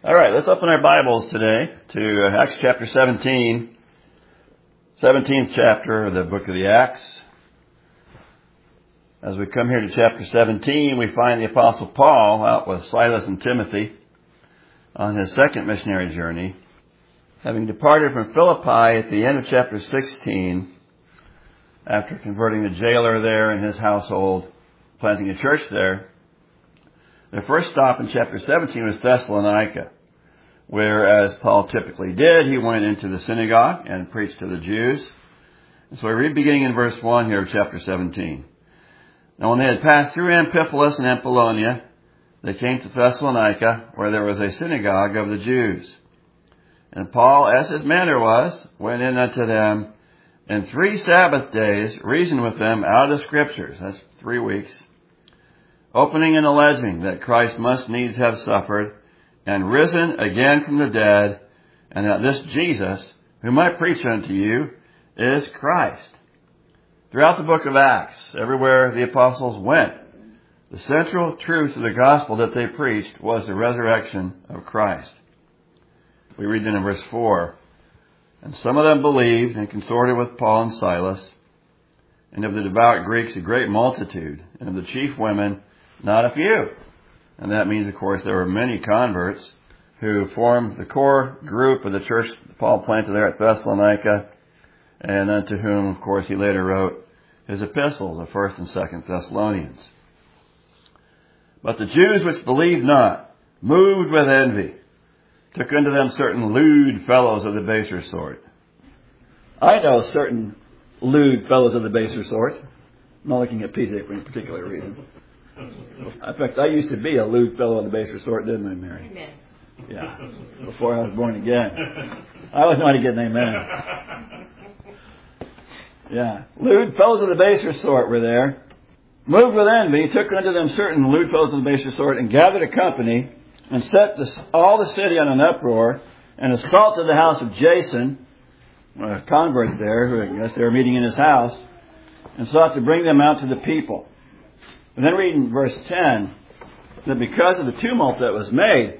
All right, let's open our Bibles today to Acts chapter 17, 17th chapter of the book of the Acts. As we come here to chapter 17, we find the Apostle Paul out with Silas and Timothy on his second missionary journey. Having departed from Philippi at the end of chapter 16, after converting the jailer there and his household, planting a church there, their first stop in chapter 17 was Thessalonica, where, as Paul typically did, he went into the synagogue and preached to the Jews. And so we read beginning in verse 1 here of chapter 17. Now when they had passed through Amphipolis and Apollonia, they came to Thessalonica, where there was a synagogue of the Jews. And Paul, as his manner was, went in unto them, and 3 Sabbath days reasoned with them out of the Scriptures. That's 3 weeks. Opening and alleging that Christ must needs have suffered and risen again from the dead, and that this Jesus, whom I preach unto you, is Christ. Throughout the book of Acts, everywhere the apostles went, the central truth of the gospel that they preached was the resurrection of Christ. We read in verse 4, and some of them believed and consorted with Paul and Silas, and of the devout Greeks a great multitude, and of the chief women not a few. And that means, of course, there were many converts who formed the core group of the church Paul planted there at Thessalonica, and unto whom, of course, he later wrote his epistles of 1st and 2nd Thessalonians. But the Jews which believed not, moved with envy, took unto them certain lewd fellows of the baser sort. I know certain lewd fellows of the baser sort. I'm not looking at PJ for any particular reason. In fact, I used to be a lewd fellow of the baser sort, didn't I, Mary? Amen. Yeah, before I was born again. I always wanted to get an amen. Yeah, lewd fellows of the baser sort were there. Moved with envy, took unto them certain lewd fellows of the baser sort, and gathered a company, and set all the city on an uproar, and assaulted the house of Jason, a convert there, who I guess they were meeting in his house, and sought to bring them out to the people. And then read in verse 10 that because of the tumult that was made,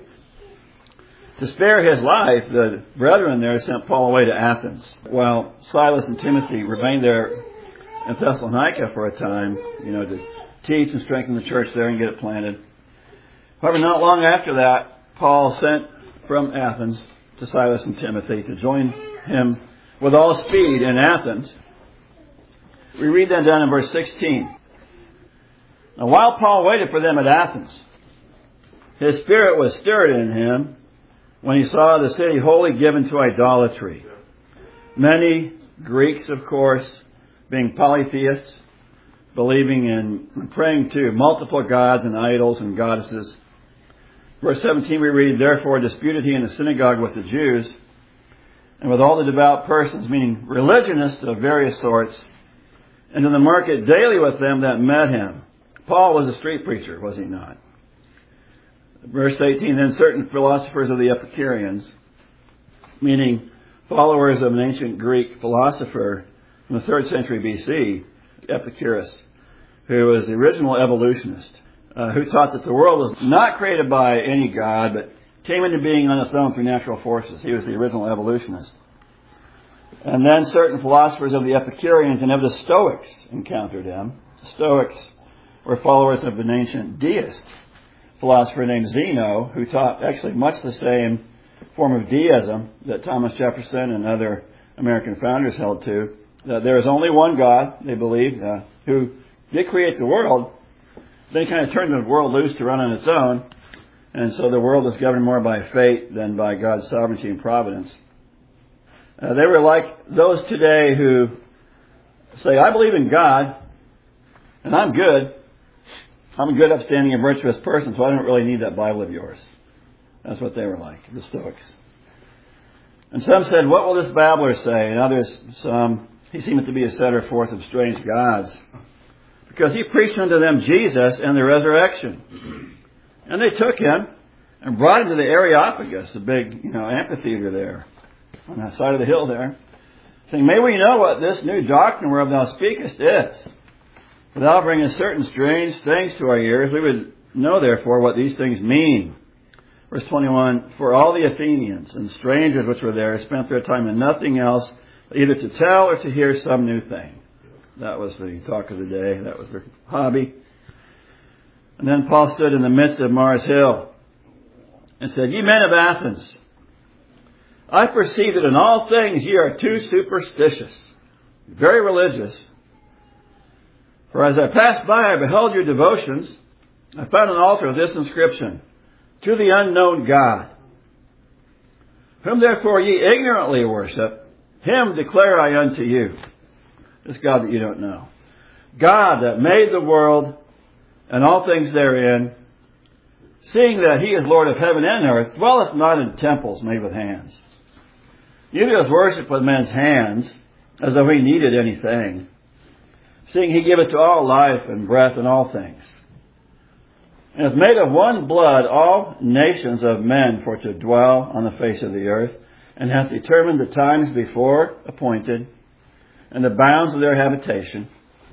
to spare his life, the brethren there sent Paul away to Athens, while Silas and Timothy remained there in Thessalonica for a time, to teach and strengthen the church there and get it planted. However, not long after that, Paul sent from Athens to Silas and Timothy to join him with all speed in Athens. We read that down in verse 16. Now, while Paul waited for them at Athens, his spirit was stirred in him when he saw the city wholly given to idolatry. Many Greeks, of course, being polytheists, believing in and praying to multiple gods and idols and goddesses. Verse 17 we read, therefore disputed he in the synagogue with the Jews and with all the devout persons, meaning religionists of various sorts, and in the market daily with them that met him. Paul was a street preacher, was he not? Verse 18, then certain philosophers of the Epicureans, meaning followers of an ancient Greek philosopher from the 3rd century BC, Epicurus, who was the original evolutionist, who taught that the world was not created by any god, but came into being on its own through natural forces. He was the original evolutionist. And then certain philosophers of the Epicureans and of the Stoics encountered him. The Stoics were followers of an ancient deist philosopher named Zeno, who taught actually much the same form of deism that Thomas Jefferson and other American founders held to, that there is only one God, they believed, who did create the world. Then he kind of turned the world loose to run on its own, and so the world is governed more by fate than by God's sovereignty and providence. They were like those today who say, I believe in God, and I'm good. I'm a good, upstanding, and virtuous person, so I don't really need that Bible of yours. That's what they were like, the Stoics. And some said, what will this babbler say? And others, he seemeth to be a setter forth of strange gods, because he preached unto them Jesus and the resurrection. And they took him and brought him to the Areopagus, the big, amphitheater there on that side of the hill there, saying, may we know what this new doctrine whereof thou speakest is. For thou bringest certain strange things to our ears. We would know, therefore, what these things mean. Verse 21, for all the Athenians and strangers which were there spent their time in nothing else, either to tell or to hear some new thing. That was the talk of the day. That was their hobby. And then Paul stood in the midst of Mars Hill and said, Ye men of Athens, I perceive that in all things ye are too superstitious, very religious. For as I passed by, I beheld your devotions. I found an altar with this inscription, To the unknown God, whom therefore ye ignorantly worship, him declare I unto you. This God that you don't know. God that made the world and all things therein, seeing that he is Lord of heaven and earth, dwelleth not in temples made with hands. Neither does worship with men's hands, as though he needed anything, seeing he giveth to all life and breath and all things. And hath made of one blood all nations of men for to dwell on the face of the earth, and hath determined the times before appointed, and the bounds of their habitation,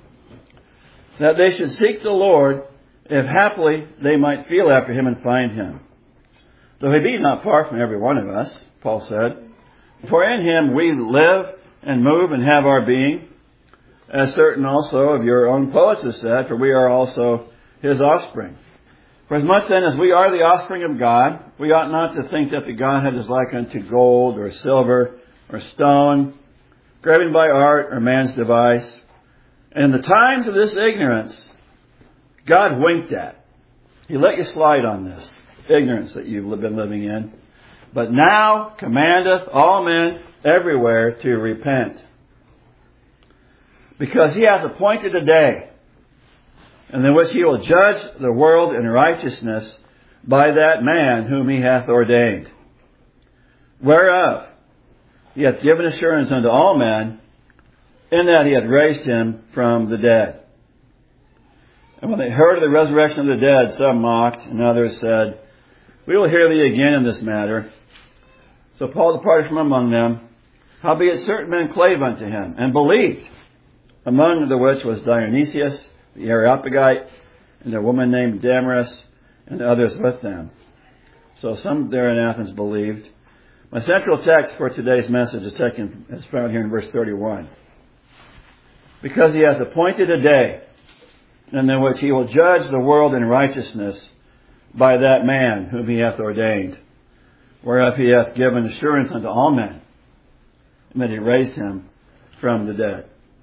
that they should seek the Lord, if haply they might feel after him and find him. Though he be not far from every one of us, Paul said, for in him we live and move and have our being, as certain also of your own poets have said, for we are also his offspring. For as much then as we are the offspring of God, we ought not to think that the Godhead is like unto gold or silver or stone, graven by art or man's device. And in the times of this ignorance, God winked at. He let you slide on this ignorance that you've been living in. But now commandeth all men everywhere to repent. Because he hath appointed a day, and in which he will judge the world in righteousness by that man whom he hath ordained. Whereof he hath given assurance unto all men, in that he hath raised him from the dead. And when they heard of the resurrection of the dead, some mocked, and others said, We will hear thee again in this matter. So Paul departed from among them. Howbeit certain men clave unto him, and believed, among the which was Dionysius the Areopagite, and a woman named Damaris, and others with them. So some there in Athens believed. My central text for today's message is found here in verse 31. Because he hath appointed a day, and in which he will judge the world in righteousness by that man whom he hath ordained, whereof he hath given assurance unto all men, and that he raised him from the dead.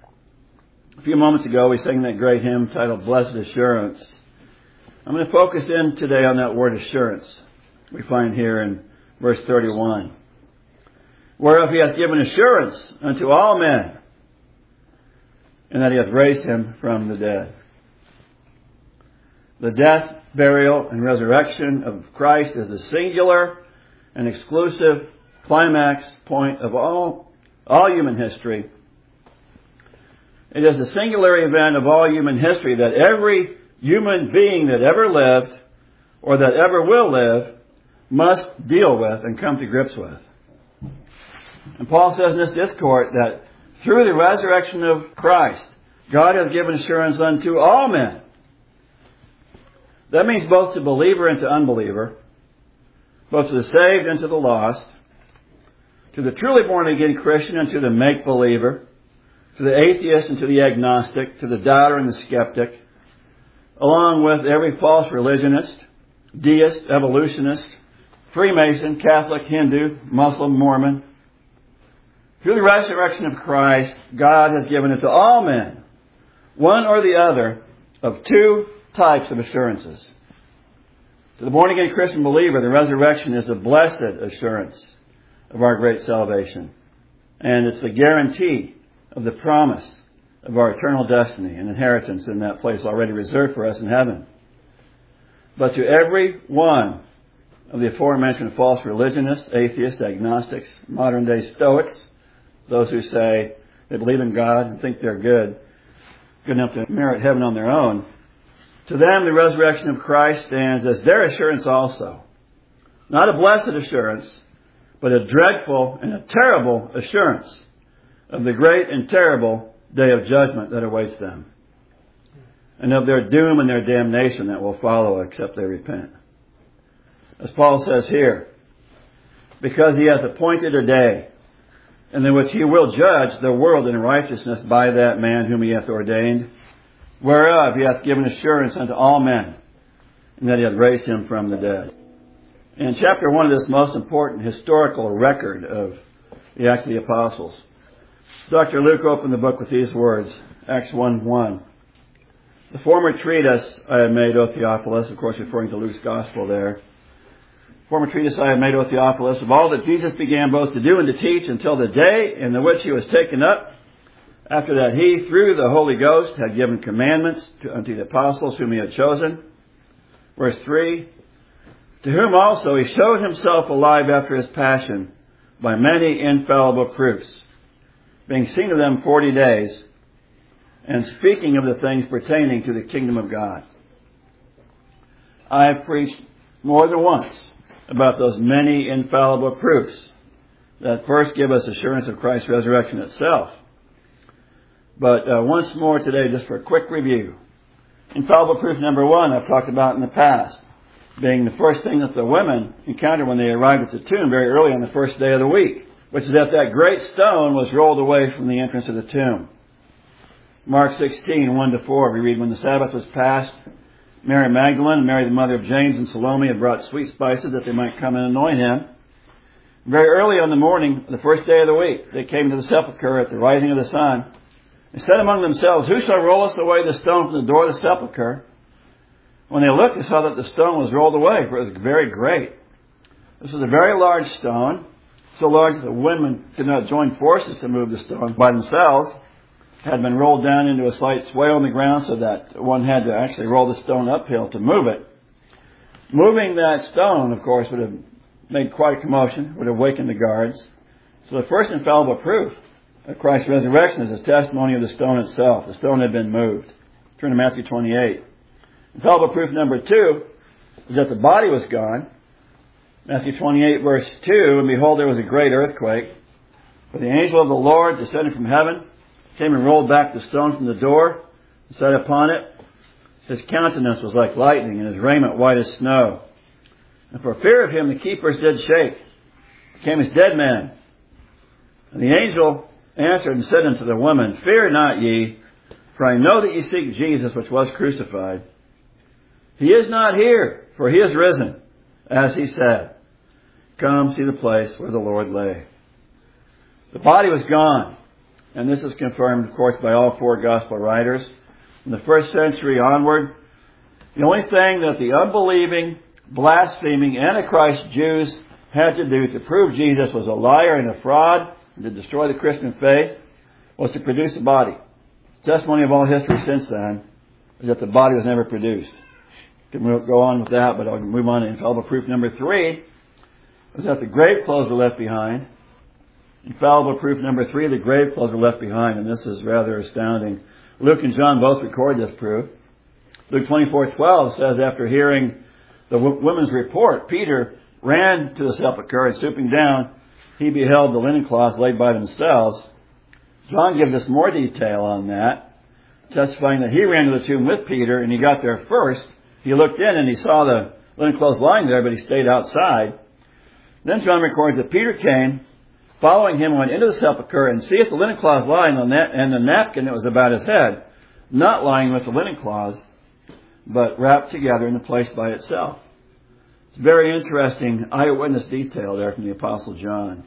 A few moments ago, we sang that great hymn titled Blessed Assurance. I'm going to focus in today on that word assurance we find here in verse 31. Whereof he hath given assurance unto all men, and that he hath raised him from the dead. The death, burial, and resurrection of Christ is the singular and exclusive climax point of all human history. It is the singular event of all human history that every human being that ever lived or that ever will live must deal with and come to grips with. And Paul says in this discourse that through the resurrection of Christ, God has given assurance unto all men. That means both to believer and to unbeliever, both to the saved and to the lost, to the truly born again Christian and to the make-believer, to the atheist and to the agnostic, to the doubter and the skeptic, along with every false religionist, deist, evolutionist, Freemason, Catholic, Hindu, Muslim, Mormon. Through the resurrection of Christ, God has given it to all men, one or the other, of two types of assurances. To the born-again Christian believer, the resurrection is the blessed assurance of our great salvation. And it's the guarantee of the promise of our eternal destiny and inheritance in that place already reserved for us in heaven. But to every one of the aforementioned false religionists, atheists, agnostics, modern-day Stoics, those who say they believe in God and think they're good enough to merit heaven on their own, to them the resurrection of Christ stands as their assurance also. Not a blessed assurance, but a dreadful and a terrible assurance of the great and terrible day of judgment that awaits them, and of their doom and their damnation that will follow except they repent. as Paul says here, because he hath appointed a day, in the which he will judge the world in righteousness by that man whom he hath ordained, whereof he hath given assurance unto all men, and that he hath raised him from the dead. In chapter 1 of this most important historical record of the Acts of the Apostles, Dr. Luke opened the book with these words, Acts 1:1. The former treatise I have made, O Theophilus, of course referring to Luke's gospel there. Former treatise I have made, O Theophilus, of all that Jesus began both to do and to teach until the day in the which he was taken up. After that he, through the Holy Ghost, had given commandments unto the apostles whom he had chosen. Verse 3, to whom also he showed himself alive after his passion by many infallible proofs, being seen of them 40 days, and speaking of the things pertaining to the kingdom of God. I have preached more than once about those many infallible proofs that first give us assurance of Christ's resurrection itself. But once more today, just for a quick review. Infallible proof number 1, I've talked about in the past, being the first thing that the women encountered when they arrived at the tomb very early on the first day of the week, which is that great stone was rolled away from the entrance of the tomb. Mark 16:1-4, we read, when the Sabbath was past, Mary Magdalene, Mary the mother of James, and Salome had brought sweet spices that they might come and anoint him. Very early on the morning, the first day of the week, they came to the sepulchre at the rising of the sun. They said among themselves, who shall roll us away the stone from the door of the sepulchre? When they looked, they saw that the stone was rolled away, for it was very great. This was a very large stone, so large that the women could not join forces to move the stone by themselves. It had been rolled down into a slight swale on the ground so that one had to actually roll the stone uphill to move it. Moving that stone, of course, would have made quite a commotion, would have awakened the guards. So the first infallible proof of Christ's resurrection is the testimony of the stone itself. The stone had been moved. Turn to Matthew 28. Infallible proof number 2 is that the body was gone. Matthew 28 verse 2, and behold, there was a great earthquake. For the angel of the Lord descended from heaven, came and rolled back the stone from the door, and sat upon it. His countenance was like lightning, and his raiment white as snow. And for fear of him the keepers did shake, became as dead men. And the angel answered and said unto the woman, fear not ye, for I know that ye seek Jesus, which was crucified. He is not here, for he is risen, as he said. Come see the place where the Lord lay. The body was gone, and this is confirmed, of course, by all 4 gospel writers. From the first century onward, the only thing that the unbelieving, blaspheming, Antichrist Jews had to do to prove Jesus was a liar and a fraud, and to destroy the Christian faith, was to produce a body. The testimony of all history since then is that the body was never produced. Can go on with that, but I'll move on to infallible proof number 3, was that the grave clothes were left behind. Infallible proof number 3, the grave clothes were left behind, and this is rather astounding. Luke and John both record this proof. Luke 24:12 says, after hearing the women's report, Peter ran to the sepulchre, and stooping down, he beheld the linen cloths laid by themselves. John gives us more detail on that, testifying that he ran to the tomb with Peter, and he got there first. He looked in and he saw the linen clothes lying there, but he stayed outside. Then John records that Peter came, following him, went into the sepulchre, and seeth the linen cloths lying on that, and the napkin that was about his head, not lying with the linen cloths, but wrapped together in the place by itself. It's very interesting eyewitness detail there from the Apostle John.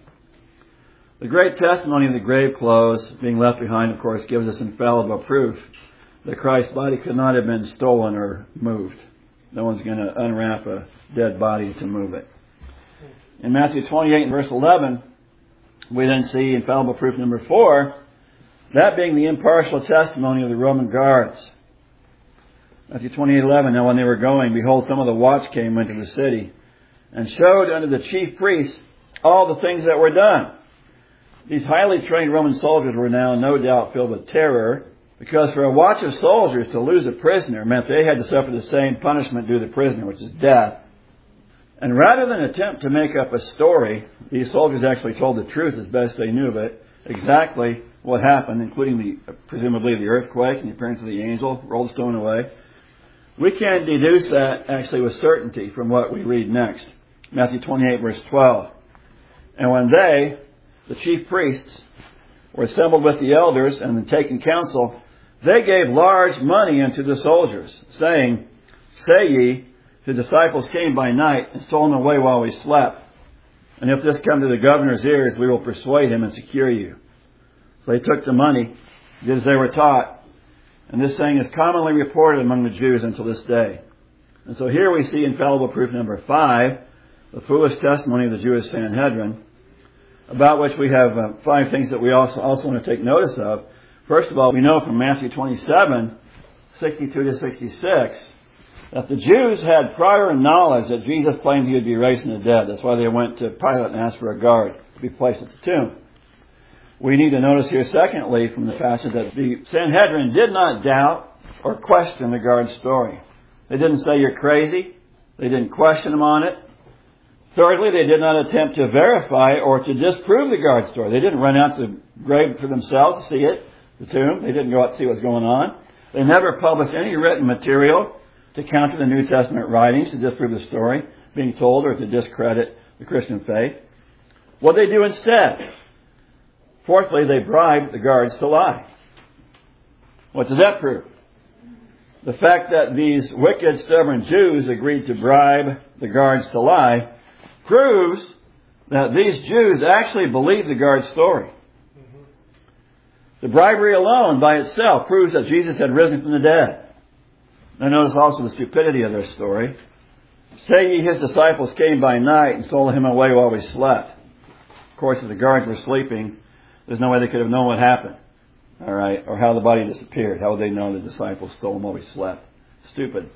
The great testimony of the grave clothes being left behind, of course, gives us infallible proof that Christ's body could not have been stolen or moved. No one's going to unwrap a dead body to move it. In Matthew 28 and verse 11, we then see infallible proof number 4, that being the impartial testimony of the Roman guards. Matthew 28:11, now when they were going, behold, some of the watch came into the city, and showed unto the chief priests all the things that were done. These highly trained Roman soldiers were now no doubt filled with terror, because for a watch of soldiers to lose a prisoner meant they had to suffer the same punishment due to the prisoner, which is death. And rather than attempt to make up a story, these soldiers actually told the truth as best they knew of it, exactly what happened, including presumably the earthquake and the appearance of the angel, rolled the stone away. We can deduce that actually with certainty from what we read next Matthew 28, verse 12. And when they, the chief priests, were assembled with the elders and had taken counsel, they gave large money unto the soldiers, saying, Say ye, the disciples came by night and stole him away while we slept. And if this come to the governor's ears, we will persuade him and secure you. So they took the money, did as they were taught. And this saying is commonly reported among the Jews until this day. And so here we see infallible proof number 5, the foolish testimony of the Jewish Sanhedrin, about which we have 5 things that we also want to take notice of. First of all, we know from Matthew 27, 62 to 66, that the Jews had prior knowledge that Jesus claimed he would be raised from the dead. That's why they went to Pilate and asked for a guard to be placed at the tomb. We need to notice here, secondly, from the passage, that the Sanhedrin did not doubt or question the guard's story. They didn't say, you're crazy. They didn't question him on it. Thirdly, they did not attempt to verify or to disprove the guard's story. They didn't run out to the grave for themselves to see it, the tomb. They didn't go out to see what's going on. They never published any written material to counter the New Testament writings to disprove the story being told or to discredit the Christian faith. What did they do instead? Fourthly, they bribed the guards to lie. What does that prove? The fact that these wicked, stubborn Jews agreed to bribe the guards to lie proves that these Jews actually believed the guard's story. The bribery alone by itself proves that Jesus had risen from the dead. Now notice also the stupidity of their story. Say ye, his disciples came by night and stole him away while we slept. Of course, if the guards were sleeping, there's no way they could have known what happened. All right, or how the body disappeared. How would they know the disciples stole him while we slept? Stupid.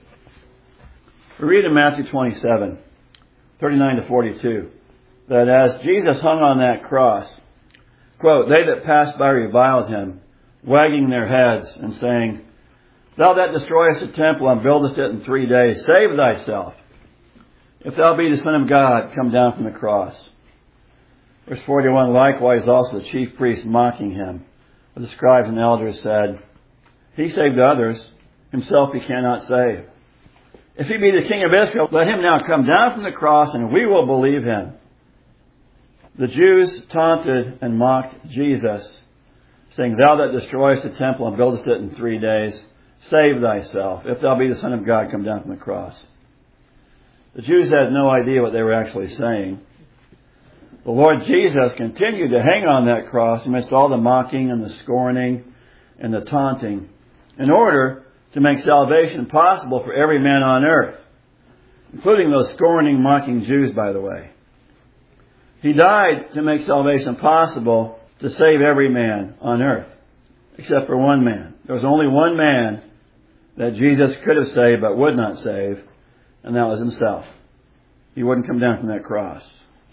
We read in Matthew 27, 39 to 42, that as Jesus hung on that cross, quote, they that passed by reviled him, wagging their heads and saying, Thou that destroyest the temple and buildest it in 3 days, save thyself. If thou be the Son of God, come down from the cross. Verse 41, likewise also the chief priests mocking him. But the scribes and elders said, He saved others, himself he cannot save. If he be the King of Israel, let him now come down from the cross and we will believe him. The Jews taunted and mocked Jesus, saying, Thou that destroyest the temple and buildest it in 3 days, save thyself. If thou be the Son of God, come down from the cross. The Jews had no idea what they were actually saying. The Lord Jesus continued to hang on that cross amidst all the mocking and the scorning and the taunting in order to make salvation possible for every man on earth, including those scorning, mocking Jews, by the way. He died to make salvation possible to save every man on earth, except for one man. There was only one man that Jesus could have saved but would not save, and that was himself. He wouldn't come down from that cross.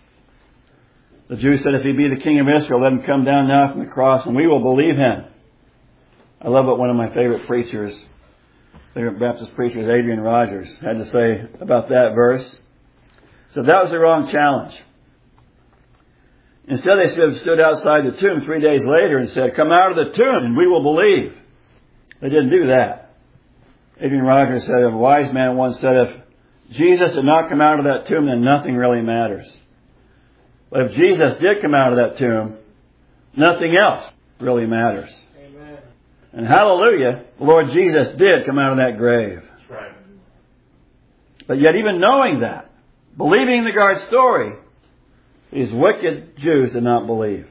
The Jews said, if he be the King of Israel, let him come down now from the cross and we will believe him. I love what one of my favorite Baptist preachers, Adrian Rogers, had to say about that verse. So that was the wrong challenge. Instead, they should have stood outside the tomb 3 days later and said, come out of the tomb and we will believe. They didn't do that. Adrian Rogers said, a wise man once said, if Jesus did not come out of that tomb, then nothing really matters. But if Jesus did come out of that tomb, nothing else really matters. Amen. And hallelujah, the Lord Jesus did come out of that grave. That's right. But yet even knowing that, believing the guard's story, these wicked Jews did not believe.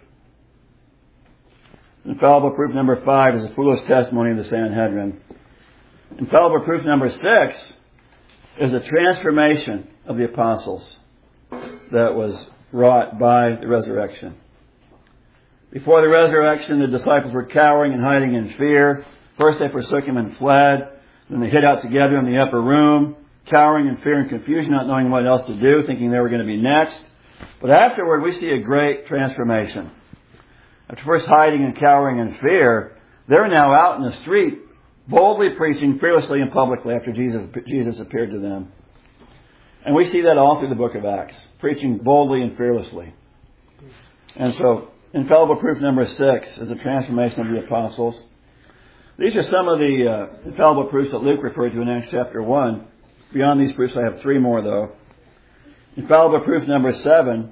Infallible proof number 5 is the foolish testimony of the Sanhedrin. Infallible proof number 6 is the transformation of the apostles that was wrought by the resurrection. Before the resurrection, the disciples were cowering and hiding in fear. First they forsook him and fled. Then they hid out together in the upper room, cowering in fear and confusion, not knowing what else to do, thinking they were going to be next. But afterward, we see a great transformation. After first hiding and cowering in fear, they're now out in the street, boldly preaching fearlessly and publicly after Jesus appeared to them. And we see that all through the book of Acts, preaching boldly and fearlessly. And so, infallible proof number 6 is the transformation of the apostles. These are some of the infallible proofs that Luke referred to in Acts chapter 1. Beyond these proofs, I have 3 more, though. Infallible proof number 7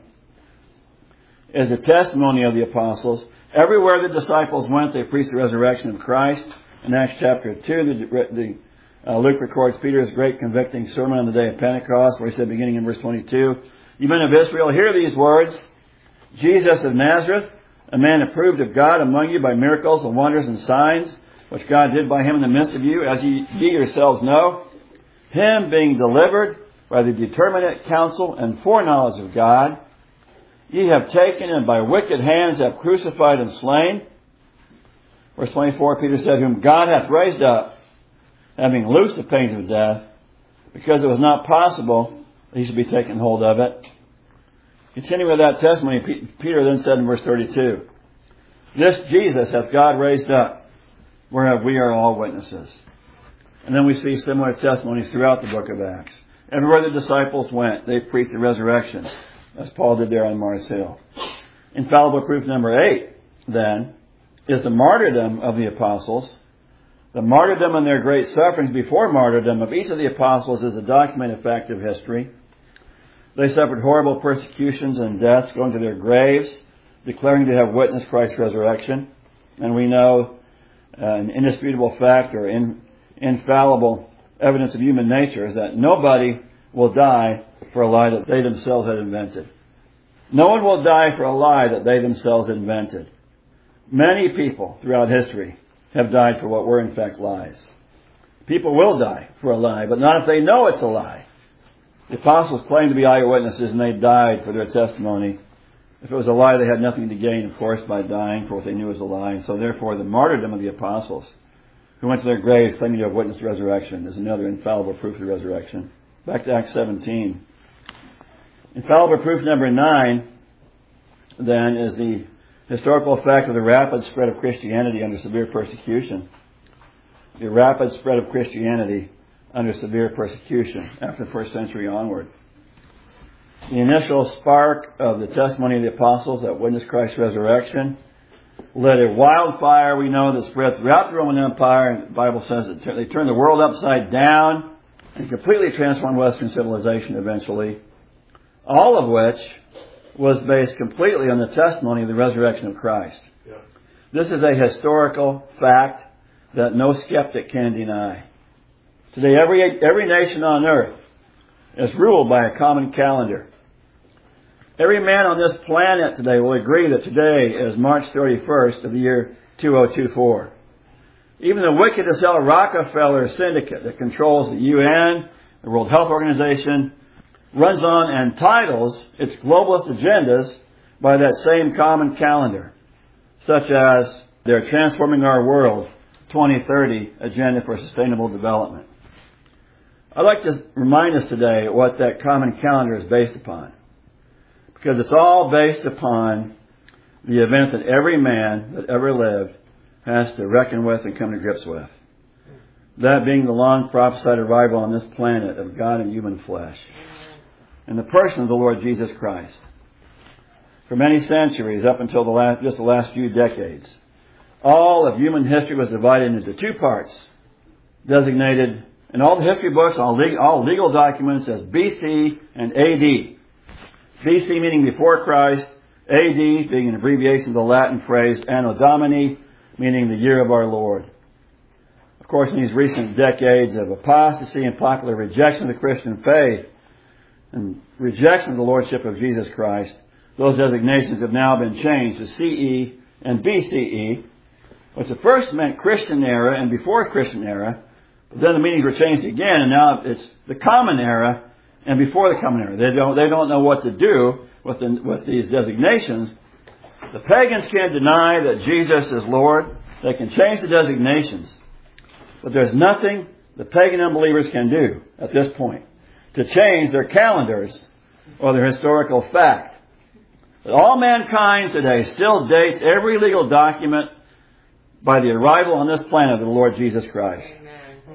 is the testimony of the apostles. Everywhere the disciples went, they preached the resurrection of Christ. In Acts chapter 2, Luke records Peter's great convicting sermon on the day of Pentecost, where he said, beginning in verse 22, "You men of Israel, hear these words. Jesus of Nazareth, a man approved of God among you by miracles and wonders and signs, which God did by him in the midst of you, as ye yourselves know. Him being delivered by the determinate counsel and foreknowledge of God, ye have taken and by wicked hands have crucified and slain." Verse 24, Peter said, "Whom God hath raised up, having loosed the pains of death, because it was not possible that he should be taken hold of it." Continuing with that testimony, Peter then said in verse 32, "This Jesus hath God raised up, whereof we are all witnesses." And then we see similar testimonies throughout the book of Acts. Everywhere the disciples went, they preached the resurrection, as Paul did there on Mars Hill. Infallible proof number 8, then, is the martyrdom of the apostles. The martyrdom and their great sufferings before martyrdom of each of the apostles is a documented fact of history. They suffered horrible persecutions and deaths, going to their graves, declaring to have witnessed Christ's resurrection. And we know an indisputable fact or infallible evidence of human nature is that nobody will die for a lie that they themselves had invented. No one will die for a lie that they themselves invented. Many people throughout history have died for what were in fact lies. People will die for a lie, but not if they know it's a lie. The apostles claimed to be eyewitnesses, and they died for their testimony. If it was a lie, they had nothing to gain, of course, by dying for what they knew was a lie. And so therefore, the martyrdom of the apostles, who went to their graves claiming to have witnessed the resurrection, is another infallible proof of the resurrection. Back to Acts 17. Infallible proof number 9, then, is the historical fact of the rapid spread of Christianity under severe persecution. The rapid spread of Christianity under severe persecution after the first century onward. The initial spark of the testimony of the apostles that witnessed Christ's resurrection lit a wildfire, we know, that spread throughout the Roman Empire. And the Bible says that they turned the world upside down and completely transformed Western civilization eventually. All of which was based completely on the testimony of the resurrection of Christ. Yeah. This is a historical fact that no skeptic can deny. Today, every nation on earth is ruled by a common calendar. Every man on this planet today will agree that today is March 31st of the year 2024. Even the wicked as hell Rockefeller syndicate that controls the UN, the World Health Organization, runs on and titles its globalist agendas by that same common calendar, such as their Transforming Our World 2030 Agenda for Sustainable Development. I'd like to remind us today what that common calendar is based upon, because it's all based upon the event that every man that ever lived has to reckon with and come to grips with. That being the long prophesied arrival on this planet of God in human flesh, in the person of the Lord Jesus Christ. For many centuries, up until the last few decades, all of human history was divided into two parts, designated in all the history books, all legal documents, as BC and AD. BC meaning before Christ, AD being an abbreviation of the Latin phrase Anno Domini, meaning the year of our Lord. Of course, in these recent decades of apostasy and popular rejection of the Christian faith and rejection of the Lordship of Jesus Christ, those designations have now been changed to CE and BCE, which at first meant Christian era and before Christian era, but then the meanings were changed again, and now it's the common era and before the common era. They don't know what to do with these designations. The pagans can't deny that Jesus is Lord. They can change the designations, but there's nothing the pagan unbelievers can do at this point to change their calendars or their historical fact. But all mankind today still dates every legal document by the arrival on this planet of the Lord Jesus Christ. Amen.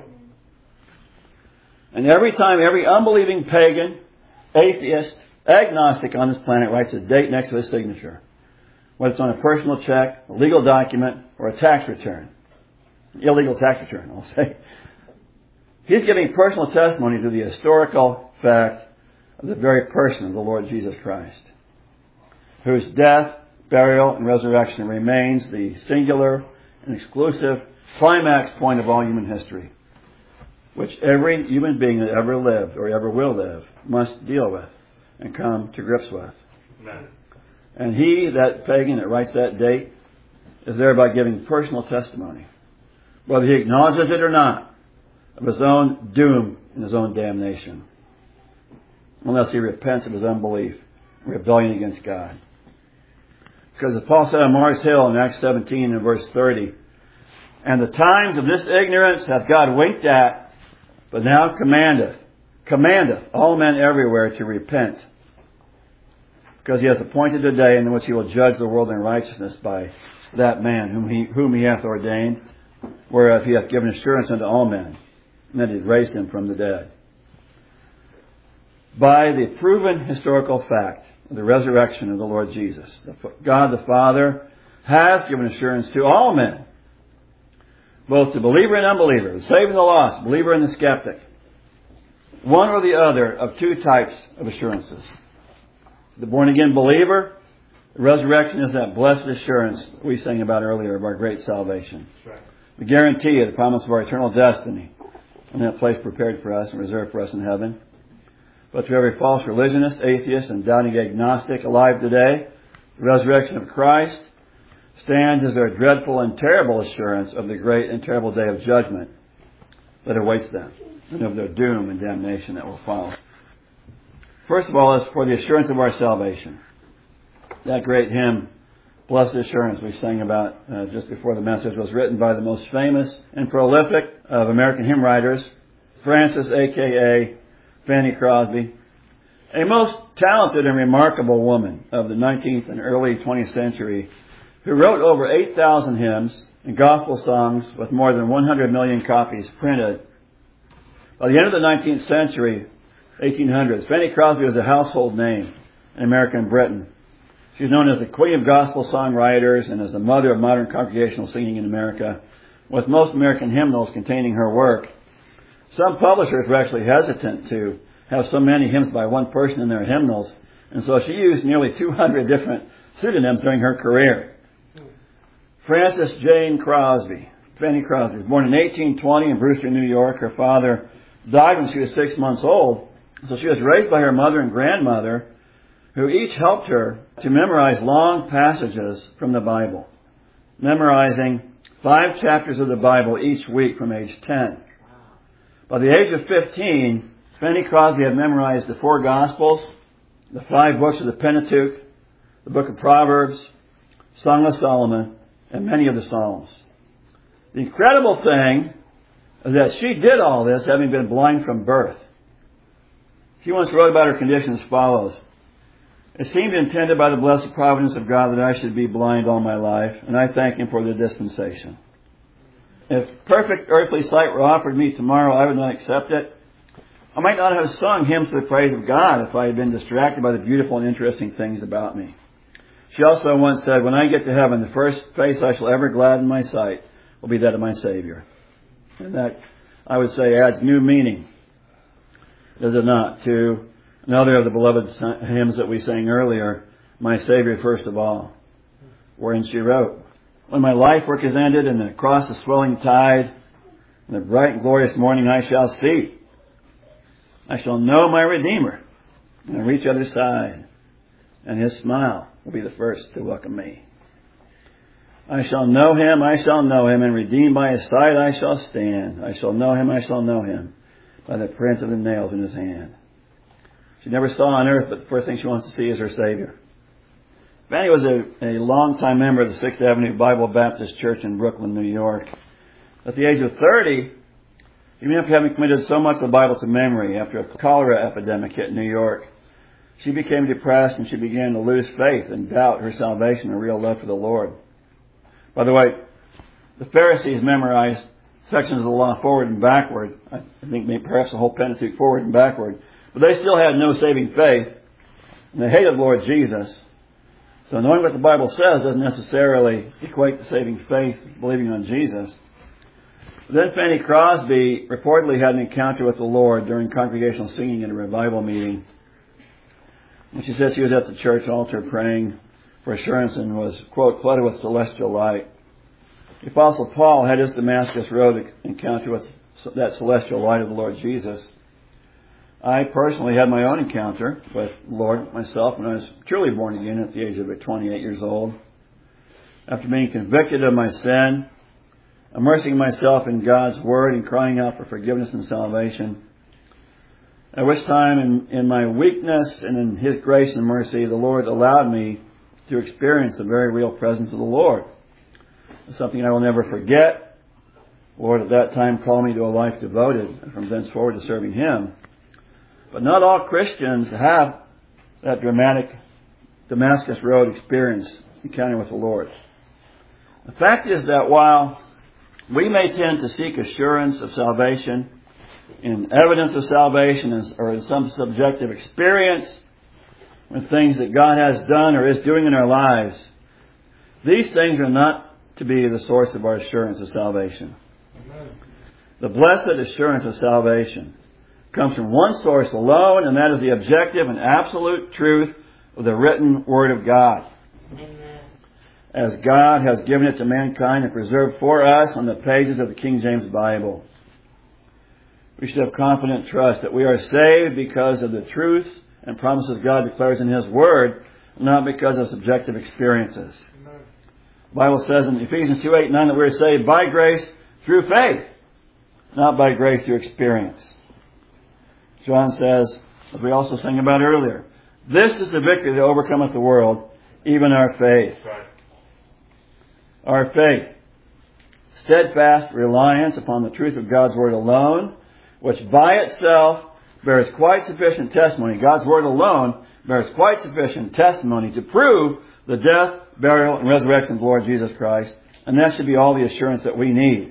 And every time every unbelieving pagan, atheist, agnostic on this planet writes a date next to his signature, whether it's on a personal check, a legal document, or a tax return, illegal tax return, I'll say, he's giving personal testimony to the historical fact of the very person of the Lord Jesus Christ, whose death, burial, and resurrection remains the singular and exclusive climax point of all human history, which every human being that ever lived or ever will live must deal with and come to grips with. Amen. And he, that pagan that writes that date, is thereby giving personal testimony, whether he acknowledges it or not, of his own doom and his own damnation, unless he repents of his unbelief and rebellion against God. Because as Paul said on Mars Hill in Acts 17 and verse 30, and the times of this ignorance hath God winked at, but now commandeth all men everywhere to repent, because he hath appointed a day in which he will judge the world in righteousness by that man whom he hath ordained, whereof he hath given assurance unto all men, and that he hath raised him from the dead. By the proven historical fact of the resurrection of the Lord Jesus, God the Father has given assurance to all men, both to believer and unbeliever, the saved and the lost, believer and the skeptic. One or the other of two types of assurances. The born-again believer, the resurrection is that blessed assurance we sang about earlier of our great salvation. Right. The guarantee of the promise of our eternal destiny and that place prepared for us and reserved for us in heaven. But to every false religionist, atheist, and doubting agnostic alive today, the resurrection of Christ stands as their dreadful and terrible assurance of the great and terrible day of judgment that awaits them, and of their doom and damnation that will follow. First of all, as for the assurance of our salvation. That great hymn, Blessed Assurance, we sang about just before the message, was written by the most famous and prolific of American hymn writers, Frances, a.k.a. Fanny Crosby, a most talented and remarkable woman of the 19th and early 20th century, who wrote over 8,000 hymns and gospel songs with more than 100 million copies printed. By the end of the 19th century, 1800s, Fanny Crosby was a household name in American Britain. She's known as the Queen of Gospel Songwriters and as the mother of modern congregational singing in America, with most American hymnals containing her work. Some publishers were actually hesitant to have so many hymns by one person in their hymnals, and so she used nearly 200 different pseudonyms during her career. Frances Jane Crosby, Fanny Crosby, was born in 1820 in Brewster, New York. Her father died when she was 6 months old, so she was raised by her mother and grandmother, who each helped her to memorize long passages from the Bible, memorizing 5 chapters of the Bible each week from age 10. By the age of 15, Fanny Crosby had memorized the 4 Gospels, the 5 books of the Pentateuch, the book of Proverbs, Song of Solomon, and many of the Psalms. The incredible thing is that she did all this having been blind from birth. She once wrote about her condition as follows: "It seemed intended by the blessed providence of God that I should be blind all my life, and I thank Him for the dispensation. If perfect earthly sight were offered me tomorrow, I would not accept it. I might not have sung hymns to the praise of God if I had been distracted by the beautiful and interesting things about me." She also once said, "When I get to heaven, the first face I shall ever gladden my sight will be that of my Savior." And that, I would say, adds new meaning, does it not, to another of the beloved hymns that we sang earlier, "My Savior First of All," wherein she wrote, "When my life work is ended and the cross is swelling tide, in the bright and glorious morning I shall see. I shall know my Redeemer and I'll reach the other side, and His smile will be the first to welcome me. I shall know Him, and redeemed by His side I shall stand. I shall know Him, by the print of the nails in His hand." She never saw on earth, but the first thing she wants to see is her Savior. Fanny was a long-time member of the 6th Avenue Bible Baptist Church in Brooklyn, New York. At the age of 30, even after having committed so much of the Bible to memory, after a cholera epidemic hit New York, she became depressed and she began to lose faith and doubt her salvation and real love for the Lord. By the way, the Pharisees memorized sections of the law forward and backward. I think maybe perhaps the whole Pentateuch forward and backward. But they still had no saving faith, and they hated the Lord Jesus. So knowing what the Bible says doesn't necessarily equate to saving faith, believing on Jesus. But then Fanny Crosby reportedly had an encounter with the Lord during congregational singing at a revival meeting. And she said she was at the church altar praying for assurance and was, quote, flooded with celestial light. The Apostle Paul had his Damascus Road encounter with that celestial light of the Lord Jesus. I personally had my own encounter with the Lord myself when I was truly born again at the age of 28 years old. After being convicted of my sin, immersing myself in God's Word and crying out for forgiveness and salvation, at which time in my weakness and in His grace and mercy, the Lord allowed me to experience the very real presence of the Lord. It's something I will never forget. The Lord at that time called me to a life devoted from thenceforward to serving Him. But not all Christians have that dramatic Damascus Road experience, encounter with the Lord. The fact is that while we may tend to seek assurance of salvation in evidence of salvation or in some subjective experience with things that God has done or is doing in our lives, these things are not to be the source of our assurance of salvation. Amen. The blessed assurance of salvation comes from one source alone, and that is the objective and absolute truth of the written Word of God. Amen. As God has given it to mankind and preserved for us on the pages of the King James Bible. We should have confident trust that we are saved because of the truths and promises God declares in His Word, not because of subjective experiences. Amen. The Bible says in Ephesians 2:8-9 that we are saved by grace through faith, not by grace through experience. John says, as we also sang about earlier, this is the victory that overcometh the world, even our faith. Right. Our faith, steadfast reliance upon the truth of God's Word alone, which by itself bears quite sufficient testimony. God's Word alone bears quite sufficient testimony to prove the death, burial, and resurrection of the Lord Jesus Christ. And that should be all the assurance that we need.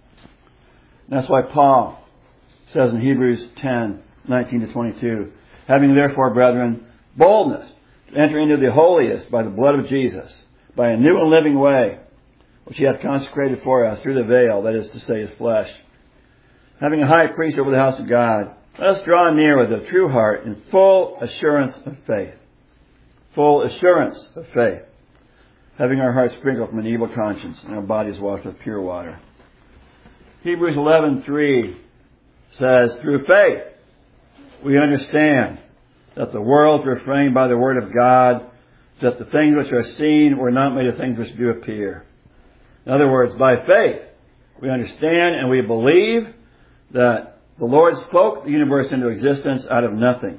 And that's why Paul says in Hebrews 10:19-22, having therefore, brethren, boldness to enter into the holiest by the blood of Jesus, by a new and living way, which He hath consecrated for us through the veil, that is to say, His flesh. Having a high priest over the house of God, let us draw near with a true heart in full assurance of faith. Full assurance of faith. Having our hearts sprinkled from an evil conscience and our bodies washed with pure water. Hebrews 11:3 says, through faith we understand that the worlds were framed by the Word of God, that the things which are seen were not made of things which do appear. In other words, by faith we understand and we believe that the Lord spoke the universe into existence out of nothing.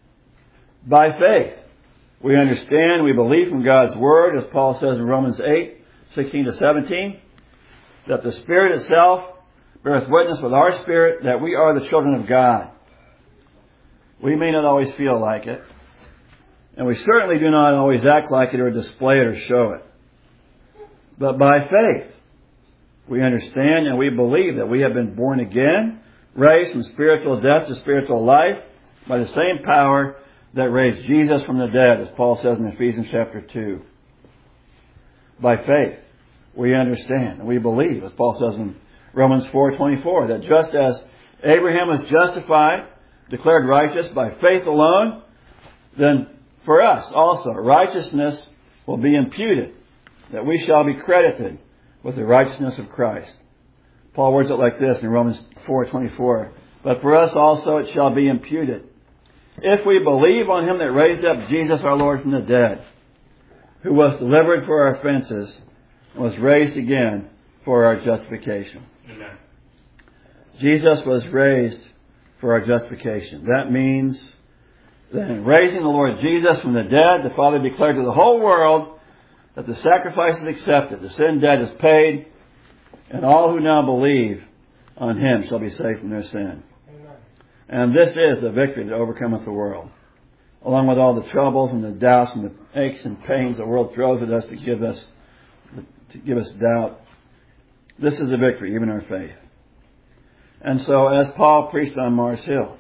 By faith we understand, we believe from God's Word, as Paul says in Romans 8:16-17, that the Spirit itself beareth witness with our spirit that we are the children of God. We may not always feel like it, and we certainly do not always act like it or display it or show it. But by faith, we understand and we believe that we have been born again, raised from spiritual death to spiritual life by the same power that raised Jesus from the dead, as Paul says in Ephesians chapter 2. By faith, we understand and we believe, as Paul says in Romans 4:24, that just as Abraham was justified, declared righteous by faith alone, then for us also righteousness will be imputed, that we shall be credited with the righteousness of Christ. Paul words it like this in Romans 4:24, but for us also it shall be imputed, if we believe on Him that raised up Jesus our Lord from the dead, who was delivered for our offenses and was raised again for our justification. Amen. Jesus was raised for our justification. That means that in raising the Lord Jesus from the dead, the Father declared to the whole world that the sacrifice is accepted, the sin debt is paid, and all who now believe on Him shall be saved from their sin. Amen. And this is the victory that overcometh the world, along with all the troubles and the doubts and the aches and pains the world throws at us to give us doubt. This is the victory, even our faith. And so, as Paul preached on Mars Hill,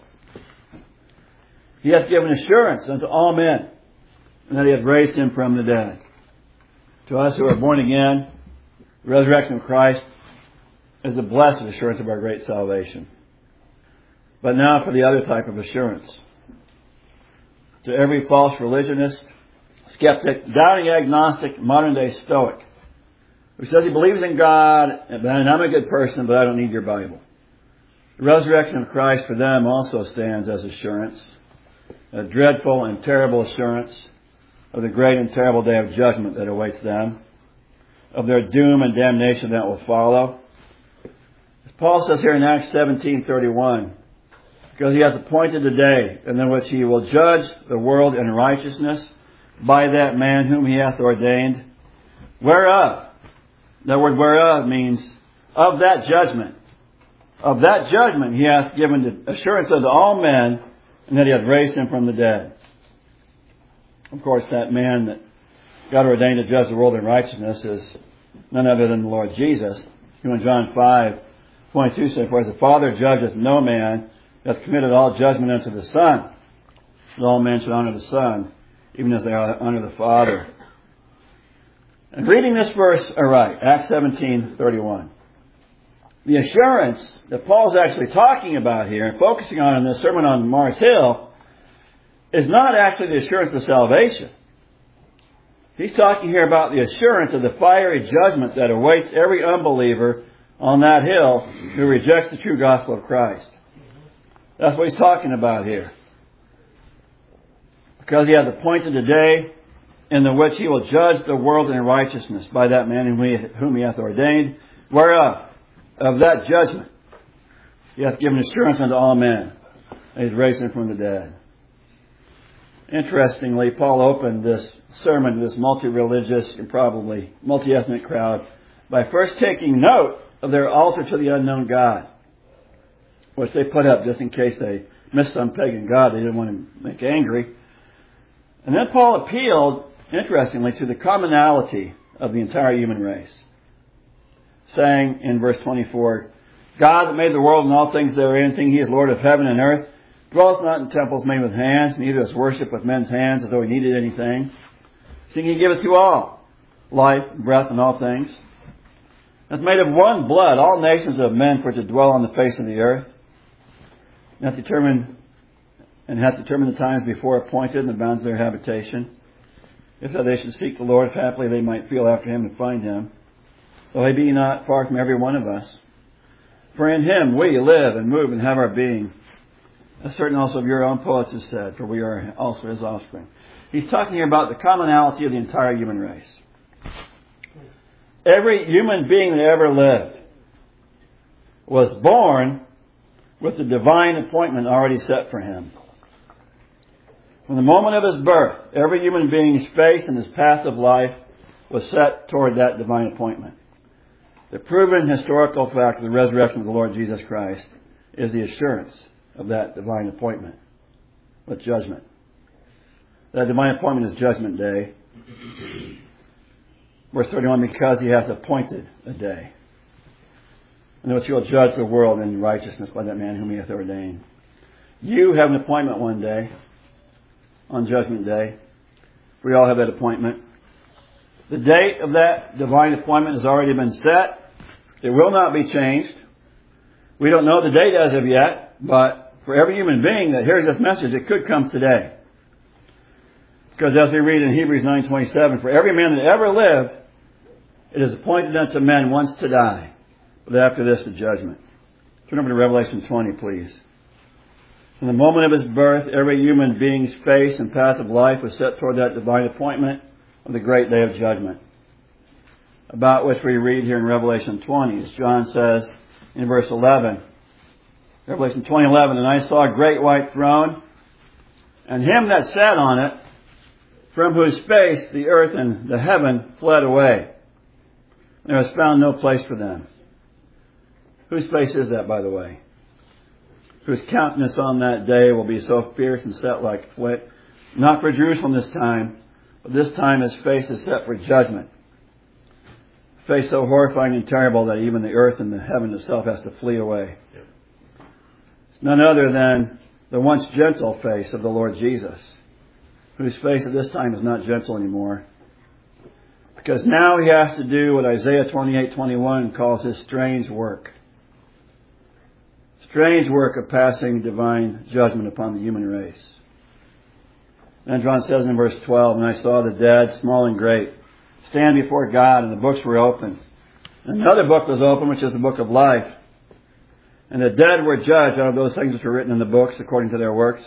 he hath given assurance unto all men, and that He hath raised Him from the dead. To us who are born again, the resurrection of Christ is the blessed assurance of our great salvation. But now for the other type of assurance. to every false religionist, skeptic, doubting agnostic, modern-day Stoic, who says he believes in God, and I'm a good person, but I don't need your Bible. The resurrection of Christ for them also stands as assurance, a dreadful and terrible assurance of the great and terrible day of judgment that awaits them, of their doom and damnation that will follow. As Paul says here in Acts 17:31, because he hath appointed a day in which he will judge the world in righteousness by that man whom he hath ordained, whereof, that word whereof means of that judgment. Of that judgment he hath given the assurance unto all men, and that he hath raised him from the dead. Of course, that man that God ordained to judge the world in righteousness is none other than the Lord Jesus, who in John 5:22 said, for as the Father judgeth no man, hath committed all judgment unto the Son, that all men should honor the Son, even as they honor the Father. And reading this verse aright, Acts 17:31, the assurance that Paul's actually talking about here and focusing on in this sermon on Mars Hill is not actually the assurance of salvation. He's talking here about the assurance of the fiery judgment that awaits every unbeliever on that hill who rejects the true gospel of Christ. That's what he's talking about here. Because he hath appointed a day in the which he will judge the world in righteousness by that man whom he hath ordained, whereof, of that judgment, he hath given assurance unto all men, and he hath raised him from the dead. Interestingly, Paul opened this sermon to this multi-religious and probably multi-ethnic crowd by first taking note of their altar to the unknown God, which they put up just in case they missed some pagan god they didn't want to make angry. And then Paul appealed, interestingly, to the commonality of the entire human race, saying in verse 24, God that made the world and all things therein, seeing he is Lord of heaven and earth, dwelleth not in temples made with hands, neither is worship with men's hands as though he needed anything, seeing he giveth to all life, breath, and all things, hath made of one blood all nations of men for to dwell on the face of the earth, and hath determined the times before appointed and the bounds of their habitation, if that they should seek the Lord, if haply they might feel after him and find him, though he be not far from every one of us. For in him we live and move and have our being, as certain also of your own poets have said, for we are also his offspring. He's talking here about the commonality of the entire human race. Every human being that ever lived was born with the divine appointment already set for him. From the moment of his birth, every human being's face and his path of life was set toward that divine appointment. The proven historical fact of the resurrection of the Lord Jesus Christ is the assurance of that divine appointment with judgment. That divine appointment is Judgment Day. Verse 31, because he hath appointed a day in which he will judge the world in righteousness by that man whom he hath ordained. You have an appointment one day, on Judgment Day. We all have that appointment. The date of that divine appointment has already been set. It will not be changed. We don't know the date as of yet, but for every human being that hears this message, it could come today. Because as we read in Hebrews 9:27, for every man that ever lived, it is appointed unto men once to die, but after this the judgment. Turn over to Revelation 20, please. From the moment of his birth, every human being's face and path of life was set toward that divine appointment of the great day of judgment, about which we read here in Revelation 20, as John says in verse 11. Revelation 20:11, and I saw a great white throne, and him that sat on it, from whose face the earth and the heaven fled away. There was found no place for them. Whose face is that, by the way? Whose countenance on that day will be so fierce and set like flint. Not for Jerusalem this time, but this time his face is set for judgment. A face so horrifying and terrible that even the earth and the heaven itself has to flee away. It's none other than the once gentle face of the Lord Jesus, whose face at this time is not gentle anymore. Because now he has to do what Isaiah 28:21 calls his strange work. Strange work of passing divine judgment upon the human race. Then John says in verse 12, and I saw the dead, small and great, stand before God, and the books were opened. And another book was opened, which is the book of life. And the dead were judged out of those things which were written in the books according to their works.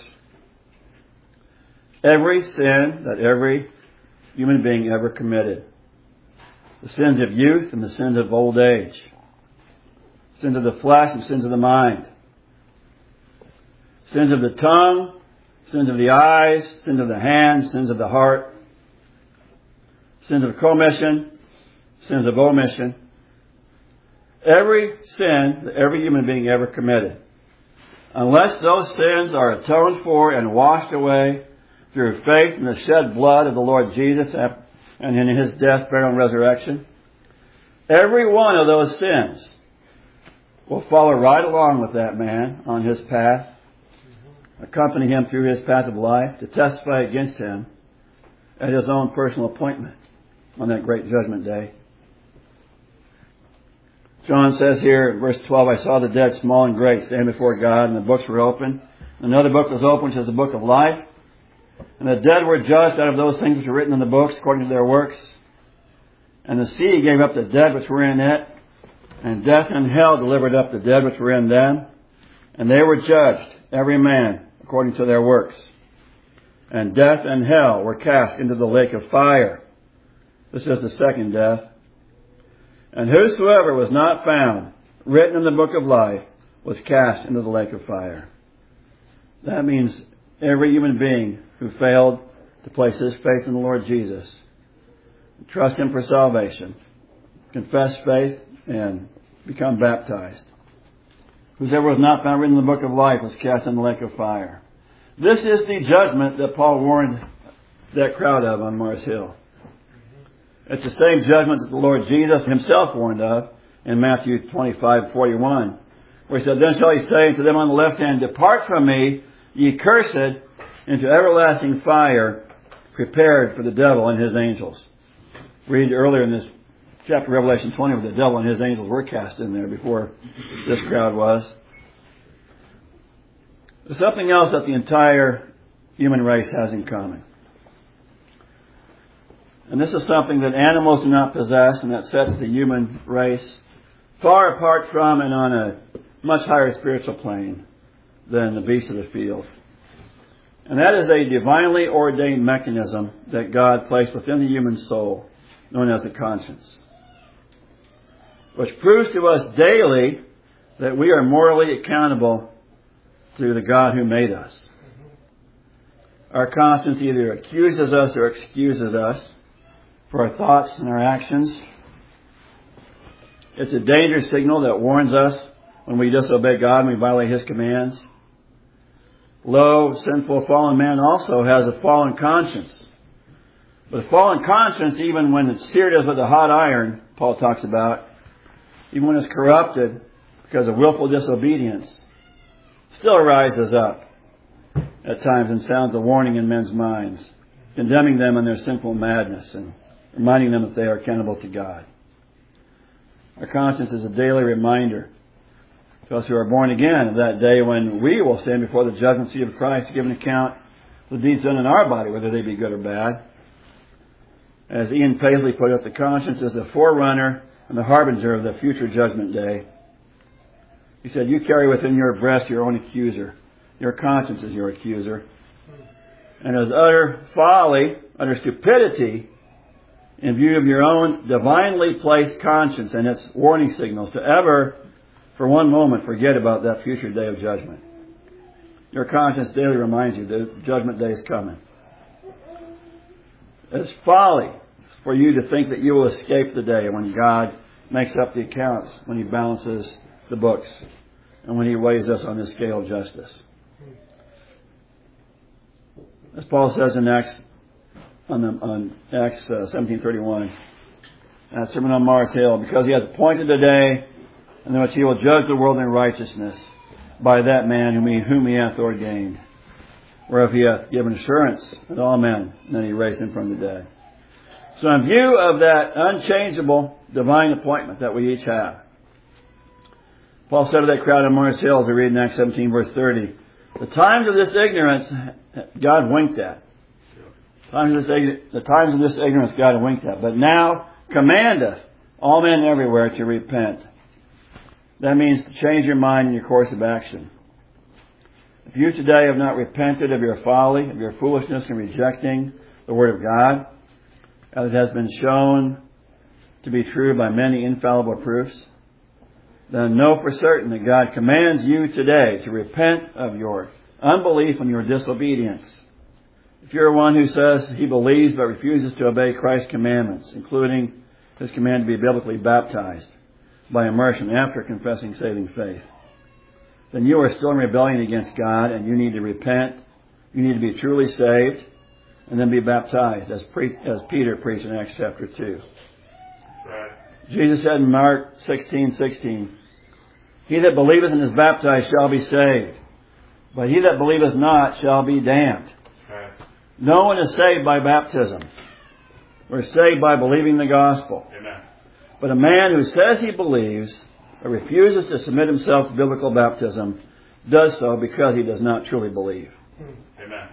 Every sin that every human being ever committed. The sins of youth and the sins of old age. Sins of the flesh and sins of the mind. Sins of the tongue, sins of the eyes, sins of the hands, sins of the heart. Sins of commission, sins of omission. Every sin that every human being ever committed. Unless those sins are atoned for and washed away through faith in the shed blood of the Lord Jesus and in His death, burial, and resurrection, every one of those sins will follow right along with that man on his path, accompany him through his path of life, to testify against him at his own personal appointment on that great judgment day. John says here in verse 12, I saw the dead, small and great, stand before God, and the books were opened. Another book was opened, which is the book of life. And the dead were judged out of those things which were written in the books according to their works. And the sea gave up the dead which were in it, and death and hell delivered up the dead which were in them. And they were judged, every man, according to their works. And death and hell were cast into the lake of fire. This is the second death. And whosoever was not found written in the book of life was cast into the lake of fire. That means every human being who failed to place his faith in the Lord Jesus, trust Him for salvation, confess faith, and become baptized. Whosoever was not found written in the book of life was cast in the lake of fire. This is the judgment that Paul warned that crowd of on Mars Hill. It's the same judgment that the Lord Jesus Himself warned of in Matthew 25:41, where He said, Then shall He say unto them on the left hand, Depart from me, ye cursed, into everlasting fire, prepared for the devil and his angels. Read earlier in this chapter, Revelation 20, where the devil and his angels were cast in there before this crowd was. There's something else that the entire human race has in common. And this is something that animals do not possess, and that sets the human race far apart from and on a much higher spiritual plane than the beasts of the field. And that is a divinely ordained mechanism that God placed within the human soul, known as the conscience, which proves to us daily that we are morally accountable to the God who made us. Our conscience either accuses us or excuses us for our thoughts and our actions. It's a danger signal that warns us when we disobey God and we violate His commands. Low, sinful, fallen man also has a fallen conscience. But a fallen conscience, even when it's seared as with a hot iron, Paul talks about, even when it's corrupted because of willful disobedience, still rises up at times and sounds a warning in men's minds, condemning them in their sinful madness and reminding them that they are accountable to God. Our conscience is a daily reminder to us who are born again of that day when we will stand before the judgment seat of Christ to give an account of the deeds done in our body, whether they be good or bad. As Ian Paisley put it, the conscience is the forerunner and the harbinger of the future judgment day. He said, you carry within your breast your own accuser. Your conscience is your accuser. And as utter folly, utter stupidity, in view of your own divinely placed conscience and its warning signals, to ever, for one moment, forget about that future day of judgment. Your conscience daily reminds you that judgment day is coming. It's folly for you to think that you will escape the day when God makes up the accounts, when He balances the books, and when He weighs us on the scale of justice. As Paul says in Acts 17:31, Sermon on Mars Hill, because He hath appointed a day in which He will judge the world in righteousness by that man whom He hath ordained, whereof He hath given assurance to all men, and then He raised Him from the dead. So in view of that unchangeable divine appointment that we each have, Paul said to that crowd on Mars Hill, as we read in Acts 17 verse 30, the times of this ignorance God winked at. The times of this ignorance God had winked at. But now commandeth all men everywhere to repent. That means to change your mind and your course of action. If you today have not repented of your folly, of your foolishness in rejecting the Word of God, as it has been shown to be true by many infallible proofs, then know for certain that God commands you today to repent of your unbelief and your disobedience. If you're one who says he believes but refuses to obey Christ's commandments, including His command to be biblically baptized by immersion after confessing saving faith, then you are still in rebellion against God and you need to repent. You need to be truly saved and then be baptized as Peter preached in Acts chapter 2. Right. Jesus said in Mark 16:16, he that believeth and is baptized shall be saved, but he that believeth not shall be damned. Right. No one is saved by baptism. We're saved by believing the gospel. Amen. But a man who says he believes but refuses to submit himself to biblical baptism does so because he does not truly believe. Amen.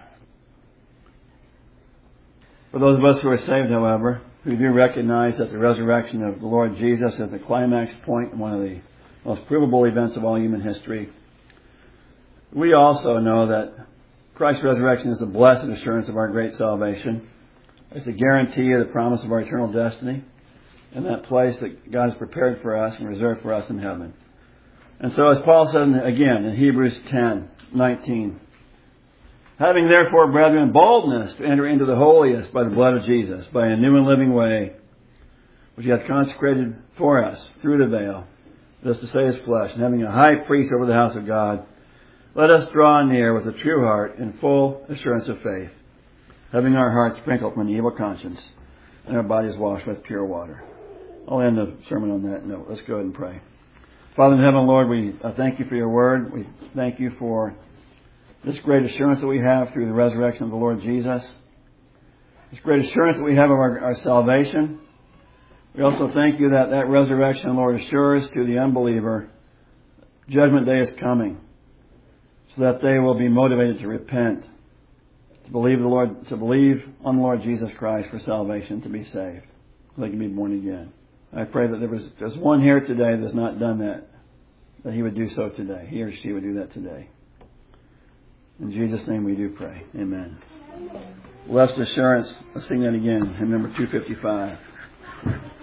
For those of us who are saved, however, who do recognize that the resurrection of the Lord Jesus is the climax point and one of the most provable events of all human history, we also know that Christ's resurrection is the blessed assurance of our great salvation. It's a guarantee of the promise of our eternal destiny and that place that God has prepared for us and reserved for us in heaven. And so as Paul says again in Hebrews 10:19, having therefore, brethren, boldness to enter into the holiest by the blood of Jesus, by a new and living way, which He hath consecrated for us through the veil, that is to say His flesh, and having a high priest over the house of God, let us draw near with a true heart in full assurance of faith, having our hearts sprinkled from an evil conscience and our bodies washed with pure water. I'll end the sermon on that note. Let's go ahead and pray. Father in heaven, Lord, we thank You for Your word. We thank You for this great assurance that we have through the resurrection of the Lord Jesus. This great assurance that we have of our salvation. We also thank You that that resurrection, Lord, assures to the unbeliever judgment day is coming, so that they will be motivated to repent, to believe on the Lord Jesus Christ for salvation, to be saved, so they can be born again. I pray that there's one here today that has not done that he would do so today. He or she would do that today. In Jesus' name we do pray. Amen. Blessed assurance. Let's sing that again. Hymn number 255.